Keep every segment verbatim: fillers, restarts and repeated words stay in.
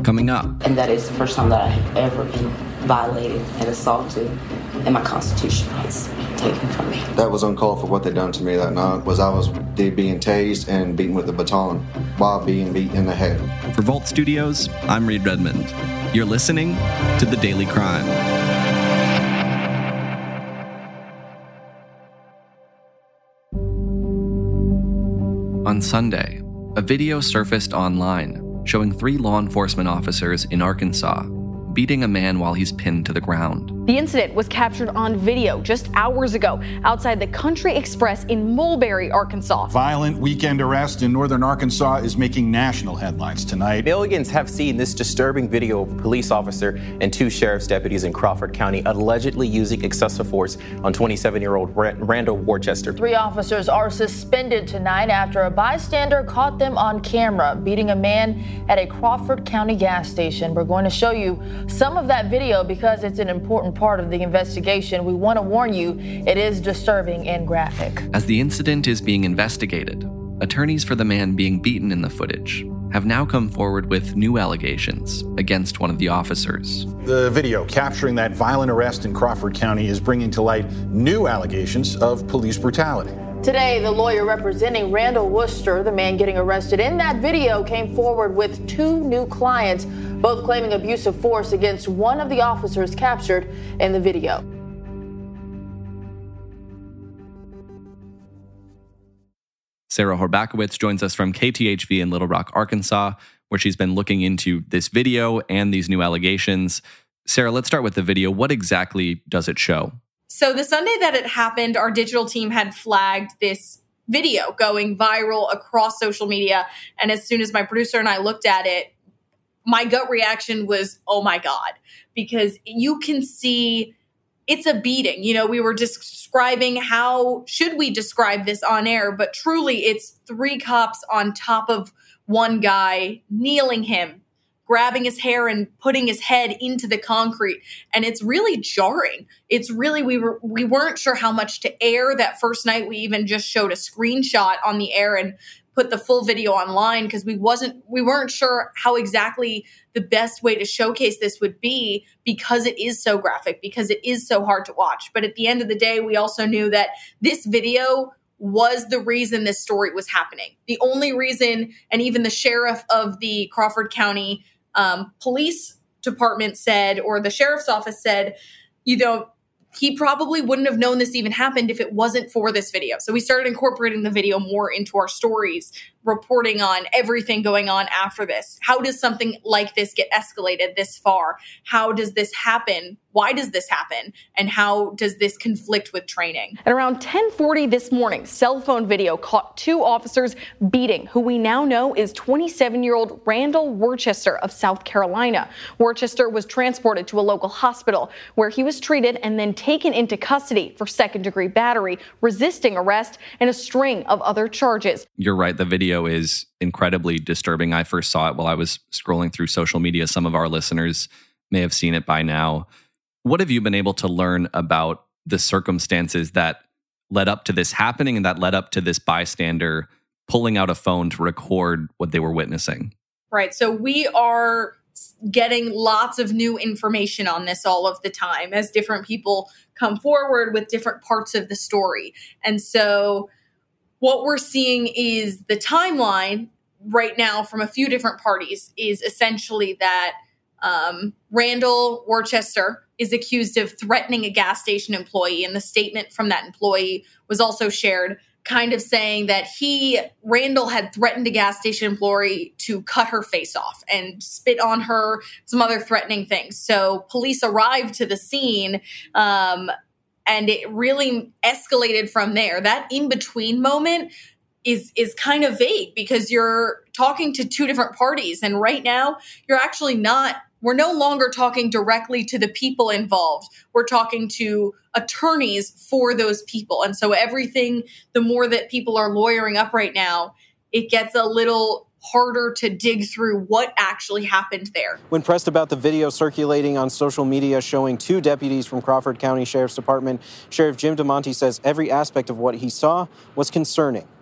Coming up. And that is the first time that I have ever been violated and assaulted, and my constitutional rights taken from me. That was uncalled for. What they done to me that night was I was being tased and beaten with a baton while being beaten in the head. For Vault Studios, I'm Reed Redmond. You're listening to The Daily Crime. On Sunday, a video surfaced online showing three law enforcement officers in Arkansas beating a man while he's pinned to the ground. The incident was captured on video just hours ago outside the Country Express in Mulberry, Arkansas. Violent weekend arrest in northern Arkansas is making national headlines tonight. Millions have seen this disturbing video of a police officer and two sheriff's deputies in Crawford County allegedly using excessive force on twenty-seven-year-old Randall Worcester. Three officers are suspended tonight after a bystander caught them on camera beating a man at a Crawford County gas station. We're going to show you some of that video because it's an important part of the investigation. We want to warn you, it is disturbing and graphic. As the incident is being investigated, attorneys for the man being beaten in the footage have now come forward with new allegations against one of the officers. The video capturing that violent arrest in Crawford County is bringing to light new allegations of police brutality. Today, the lawyer representing Randall Worcester, the man getting arrested in that video, came forward with two new clients, both claiming abuse of force against one of the officers captured in the video. Sarah Horbakowitz joins us from K T H V in Little Rock, Arkansas, where she's been looking into this video and these new allegations. Sarah, let's start with the video. What exactly does it show? So the Sunday that it happened, our digital team had flagged this video going viral across social media. And as soon as my producer and I looked at it, my gut reaction was, oh my God, because you can see it's a beating. You know, we were describing how should we describe this on air, but truly it's three cops on top of one guy, kneeling him, grabbing his hair and putting his head into the concrete. And it's really jarring. It's really, we were, we weren't sure how much to air that first night. We even just showed a screenshot on the air and put the full video online because we wasn't, we weren't sure how exactly the best way to showcase this would be because it is so graphic, because it is so hard to watch. But at the end of the day, we also knew that this video was the reason this story was happening. The only reason, and even the sheriff of the Crawford County Um, police department said, or the sheriff's office said, you know, he probably wouldn't have known this even happened if it wasn't for this video. So we started incorporating the video more into our stories, reporting on everything going on after this. How does something like this get escalated this far? How does this happen? Why does this happen? And how does this conflict with training? At around ten forty this morning, cell phone video caught two officers beating who we now know is twenty-seven-year-old Randall Worcester of South Carolina. Worcester was transported to a local hospital where he was treated and then taken into custody for second-degree battery, resisting arrest, and a string of other charges. You're right. The video is incredibly disturbing. I first saw it while I was scrolling through social media. Some of our listeners may have seen it by now. What have you been able to learn about the circumstances that led up to this happening and that led up to this bystander pulling out a phone to record what they were witnessing? Right. So we are getting lots of new information on this all of the time as different people come forward with different parts of the story. And so what we're seeing is the timeline right now from a few different parties is essentially that um, Randall Worcester is accused of threatening a gas station employee. And the statement from that employee was also shared, kind of saying that he, Randall, had threatened a gas station employee to cut her face off and spit on her, some other threatening things. So police arrived to the scene, um, and it really escalated from there. That in-between moment is is kind of vague because you're talking to two different parties. And right now, you're actually not, we're no longer talking directly to the people involved. We're talking to attorneys for those people. And so everything, the more that people are lawyering up right now, it gets a little harder to dig through what actually happened there. When pressed about the video circulating on social media showing two deputies from Crawford County Sheriff's Department, Sheriff Jim DeMonte says every aspect of what he saw was concerning.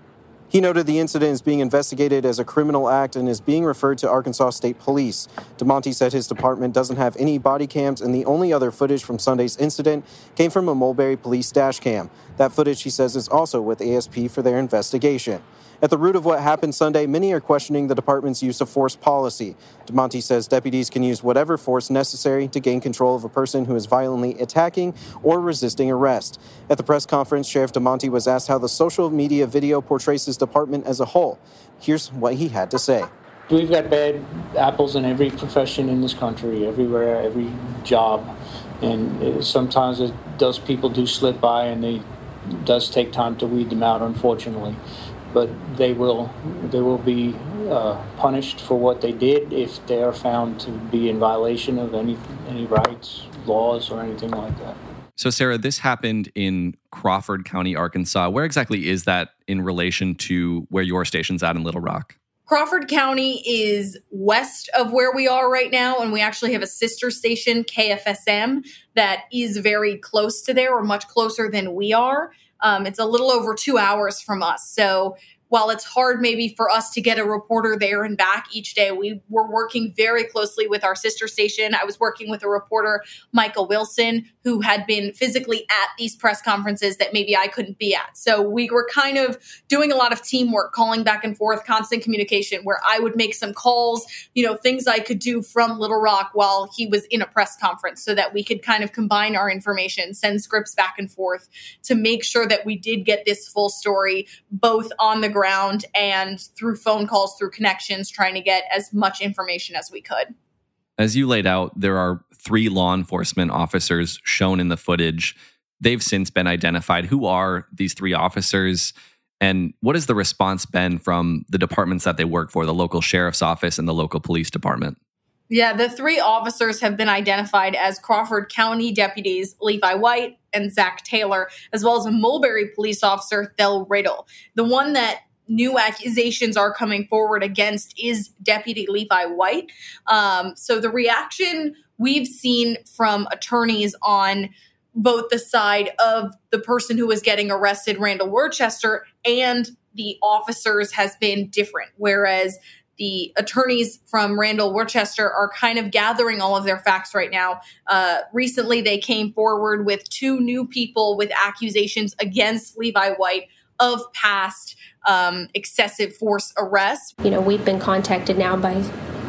He noted the incident is being investigated as a criminal act and is being referred to Arkansas State Police. DeMonte said his department doesn't have any body cams, and the only other footage from Sunday's incident came from a Mulberry police dash cam. That footage, he says, is also with A S P for their investigation. At the root of what happened Sunday, many are questioning the department's use of force policy. DeMonte says deputies can use whatever force necessary to gain control of a person who is violently attacking or resisting arrest. At the press conference, Sheriff DeMonte was asked how the social media video portrays his department as a whole. Here's what he had to say. We've got bad apples in every profession in this country, everywhere, every job. And it, sometimes it does, people do slip by, and they, it does take time to weed them out, unfortunately. But they will they will be uh, punished for what they did if they are found to be in violation of any any rights, laws, or anything like that. So, Sarah, this happened in Crawford County, Arkansas. Where exactly is that in relation to where your station's at in Little Rock? Crawford County is west of where we are right now, and we actually have a sister station, K F S M, that is very close to there, or much closer than we are. Um, it's a little over two hours from us. So while it's hard maybe for us to get a reporter there and back each day, we were working very closely with our sister station. I was working with a reporter, Michael Wilson, who had been physically at these press conferences that maybe I couldn't be at. So we were kind of doing a lot of teamwork, calling back and forth, constant communication, where I would make some calls, you know, things I could do from Little Rock while he was in a press conference, so that we could kind of combine our information, send scripts back and forth to make sure that we did get this full story, both on the ground and through phone calls, through connections, trying to get as much information as we could. As you laid out, there are three law enforcement officers shown in the footage. They've since been identified. Who are these three officers? And what has the response been from the departments that they work for, the local sheriff's office and the local police department? Yeah, the three officers have been identified as Crawford County deputies Levi White and Zach Taylor, as well as a Mulberry police officer, Thel Riddle. The one that new accusations are coming forward against is Deputy Levi White. Um, so the reaction we've seen from attorneys on both the side of the person who was getting arrested, Randall Worcester, and the officers has been different. Whereas the attorneys from Randall Worcester are kind of gathering all of their facts right now. Uh, recently, they came forward with two new people with accusations against Levi White of past um, excessive force arrests. You know, we've been contacted now by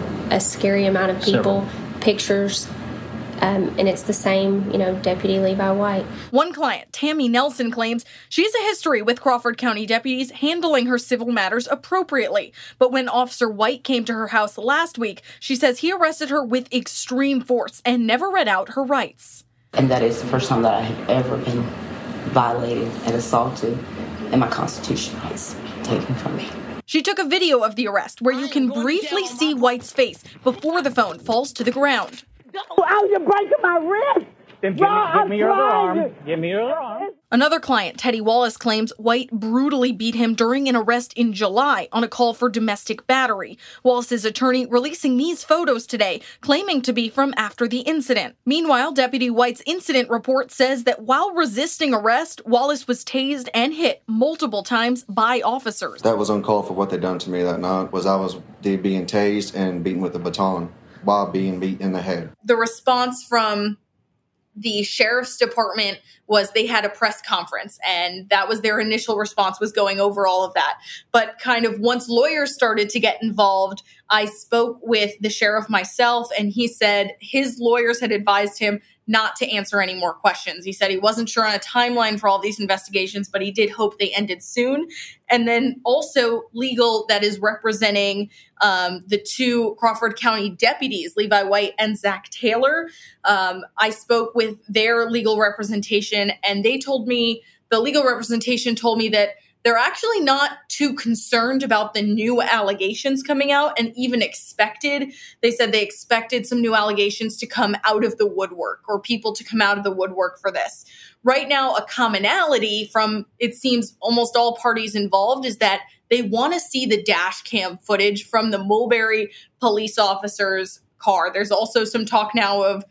a scary amount of people, Several. pictures, um, and it's the same, you know, Deputy Levi White. One client, Tammy Nelson, claims she has a history with Crawford County deputies handling her civil matters appropriately. But when Officer White came to her house last week, she says he arrested her with extreme force and never read out her rights. And that is the first time that I have ever been violated and assaulted, and my constitutional rights taken from me. She took a video of the arrest where you can briefly see White's face before the phone falls to the ground. Oh, you're breaking my wrist! Then give me, give me your other arm. Give me your other arm. Another client, Teddy Wallace, claims White brutally beat him during an arrest in July on a call for domestic battery. Wallace's attorney releasing these photos today, claiming to be from after the incident. Meanwhile, Deputy White's incident report says that while resisting arrest, Wallace was tased and hit multiple times by officers. That was uncalled for. What they done to me that night was I was being tased and beaten with a baton while being beat in the head. The response from the sheriff's department was they had a press conference, and that was their initial response, was going over all of that. But kind of once lawyers started to get involved, I spoke with the sheriff myself, and he said his lawyers had advised him not to answer any more questions. He said he wasn't sure on a timeline for all these investigations, but he did hope they ended soon. And then also legal that is representing um, the two Crawford County deputies, Levi White and Zach Taylor. Um, I spoke with their legal representation, and they told me, the legal representation told me that they're actually not too concerned about the new allegations coming out, and even expected, they said they expected some new allegations to come out of the woodwork, or people to come out of the woodwork for this. Right now, a commonality from, it seems, almost all parties involved is that they want to see the dash cam footage from the Mulberry police officer's car. There's also some talk now of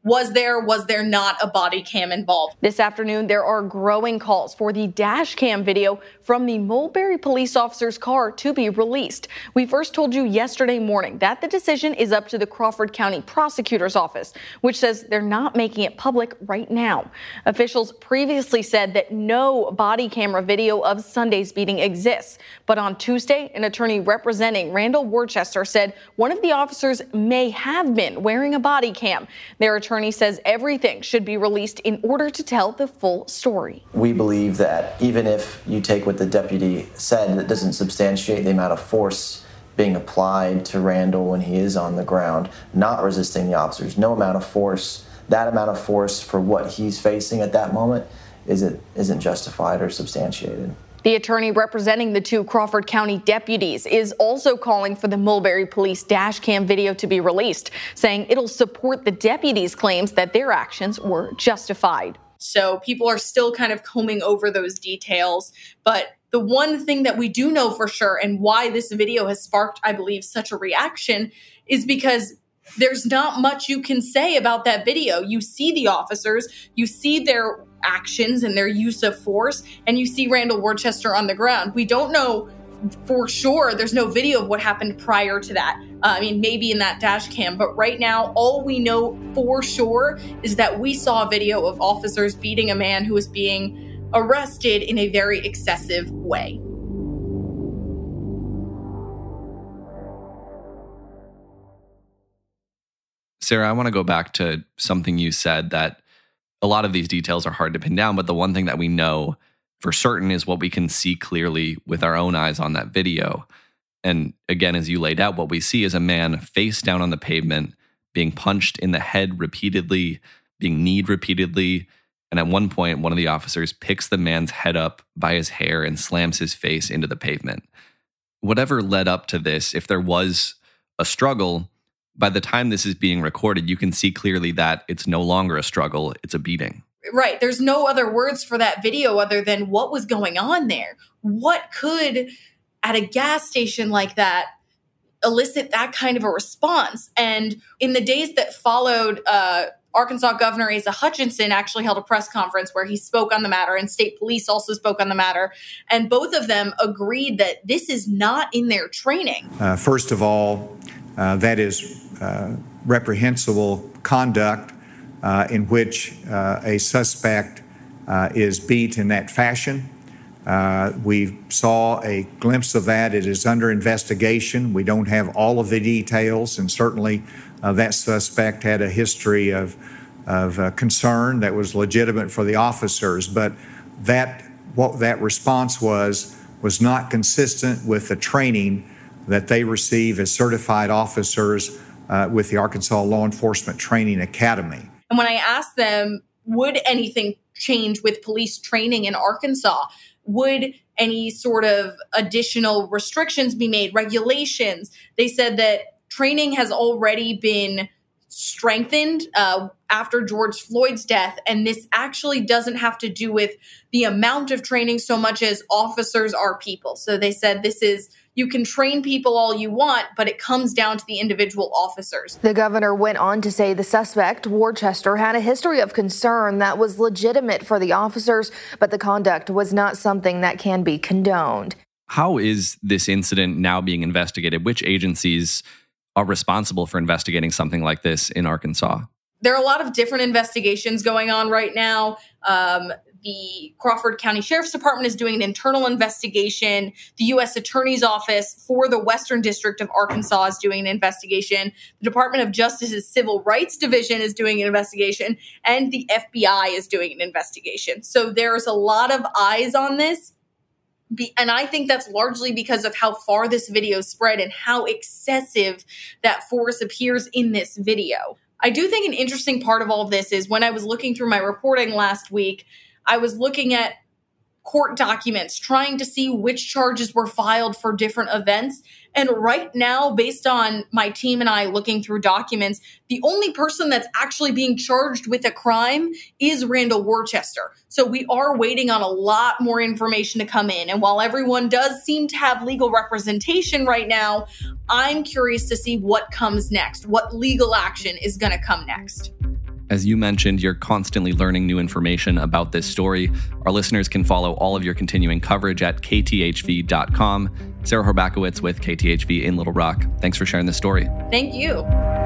Was there, was there not a body cam involved? This afternoon, there are growing calls for the dash cam video from the Mulberry police officer's car to be released. We first told you yesterday morning that the decision is up to the Crawford County Prosecutor's Office, which says they're not making it public right now. Officials previously said that no body camera video of Sunday's beating exists. But on Tuesday, an attorney representing Randall Worcester said one of the officers may have been wearing a body cam. Their attorney says everything should be released in order to tell the full story. We believe that even if you take what the deputy said, that doesn't substantiate the amount of force being applied to Randall when he is on the ground, not resisting the officers. No amount of force, that amount of force for what he's facing at that moment isn't, isn't justified or substantiated. The attorney representing the two Crawford County deputies is also calling for the Mulberry police dash cam video to be released, saying it'll support the deputies' claims that their actions were justified. So people are still kind of combing over those details. But the one thing that we do know for sure, and why this video has sparked, I believe, such a reaction, is because there's not much you can say about that video. You see the officers, you see their actions and their use of force, and you see Randall Worcester on the ground. We don't know for sure. There's no video of what happened prior to that. Uh, I mean, maybe in that dash cam, but right now, all we know for sure is that we saw a video of officers beating a man who was being arrested in a very excessive way. Sarah, I want to go back to something you said, that a lot of these details are hard to pin down, but the one thing that we know for certain is what we can see clearly with our own eyes on that video. And again, as you laid out, what we see is a man face down on the pavement, being punched in the head repeatedly, being kneed repeatedly. And at one point, one of the officers picks the man's head up by his hair and slams his face into the pavement. Whatever led up to this, if there was a struggle, by the time this is being recorded, you can see clearly that it's no longer a struggle, it's a beating. Right. There's no other words for that video other than what was going on there. What could, at a gas station like that, elicit that kind of a response? And in the days that followed, uh, Arkansas Governor Asa Hutchinson actually held a press conference where he spoke on the matter, and state police also spoke on the matter. And both of them agreed that this is not in their training. Uh, first of all, uh, that is uh, reprehensible conduct uh, in which uh, a suspect uh, is beat in that fashion. Uh, we saw a glimpse of that. It is under investigation. We don't have all of the details, and certainly uh, that suspect had a history of, of uh, concern that was legitimate for the officers. But that what that response was was not consistent with the training that they receive as certified officers uh, with the Arkansas Law Enforcement Training Academy. And when I asked them, would anything change with police training in Arkansas? Would any sort of additional restrictions be made, regulations? They said that training has already been strengthened uh, after George Floyd's death, and this actually doesn't have to do with the amount of training so much as officers are people. So they said this is, you can train people all you want, but it comes down to the individual officers. The governor went on to say the suspect, Worcester, had a history of concern that was legitimate for the officers, but the conduct was not something that can be condoned. How is this incident now being investigated? Which agencies are responsible for investigating something like this in Arkansas? There are a lot of different investigations going on right now. Um, the Crawford County Sheriff's Department is doing an internal investigation. The U S Attorney's Office for the Western District of Arkansas is doing an investigation. The Department of Justice's Civil Rights Division is doing an investigation, and the F B I is doing an investigation. So there's a lot of eyes on this. Be, and I think that's largely because of how far this video spread and how excessive that force appears in this video. I do think an interesting part of all of this is when I was looking through my reporting last week, I was looking at court documents, trying to see which charges were filed for different events. And right now, based on my team and I looking through documents, the only person that's actually being charged with a crime is Randall Worcester. So we are waiting on a lot more information to come in. And while everyone does seem to have legal representation right now, I'm curious to see what comes next, what legal action is going to come next. As you mentioned, you're constantly learning new information about this story. Our listeners can follow all of your continuing coverage at K T H V dot com. Sarah Horbakowitz with K T H V in Little Rock. Thanks for sharing this story. Thank you.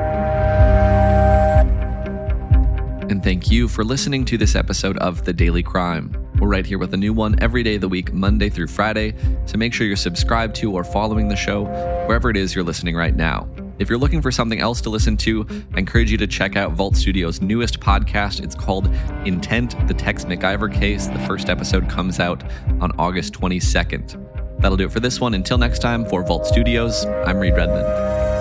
And thank you for listening to this episode of The Daily Crime. We're right here with a new one every day of the week, Monday through Friday. So make sure you're subscribed to or following the show wherever it is you're listening right now. If you're looking for something else to listen to, I encourage you to check out Vault Studios' newest podcast. It's called Intent, the Tex McIver Case. The first episode comes out on August twenty-second. That'll do it for this one. Until next time, for Vault Studios, I'm Reed Redmond.